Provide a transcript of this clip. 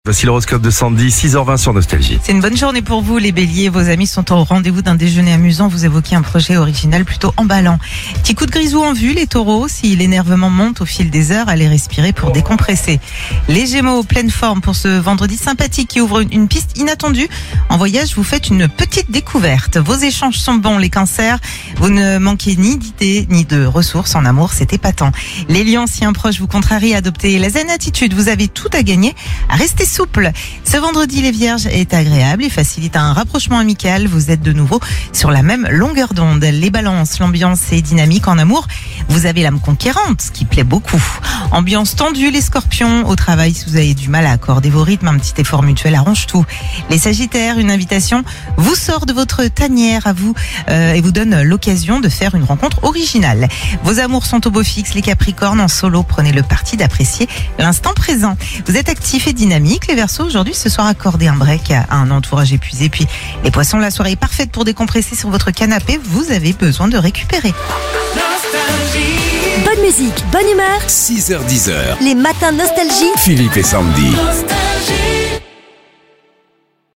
Voici l'horoscope de Sandy, 6h20 sur Nostalgie. C'est une bonne journée pour vous, les béliers. Vos amis sont au rendez-vous d'un déjeuner amusant. Vous évoquez un projet original plutôt emballant. Petit coup de grisou en vue, les taureaux. Si l'énervement monte au fil des heures, allez respirer pour décompresser. Les gémeaux, pleine forme pour ce vendredi sympathique qui ouvre une piste inattendue. En voyage, vous faites une petite découverte. Vos échanges sont bons, les cancers. Vous ne manquez ni d'idées, ni de ressources. En amour, c'est épatant. Les lions, si un proche vous contrarie, adoptez la zen attitude. Vous avez tout à gagner à rester souple. Ce vendredi, les vierges, est agréable et facilite un rapprochement amical. Vous êtes de nouveau sur la même longueur d'onde. Les balances, l'ambiance est dynamique. En amour, vous avez l'âme conquérante, ce qui plaît beaucoup. Ambiance tendue, les scorpions. Au travail, si vous avez du mal à accorder vos rythmes, un petit effort mutuel arrange tout. Les sagittaires, une invitation vous sort de votre tanière à vous et vous donne l'occasion de faire une rencontre originale. Vos amours sont au beau fixe. Les capricornes, en solo, prenez le parti d'apprécier l'instant présent. Vous êtes actifs et dynamiques. Les Verseaux, aujourd'hui, ce soir, accordez un break à un entourage épuisé. Puis les poissons, la soirée est parfaite pour décompresser sur votre canapé. Vous avez besoin de récupérer. Bonne musique, bonne humeur. 6h-10h, Les matins Nostalgie. Philippe et Sandy.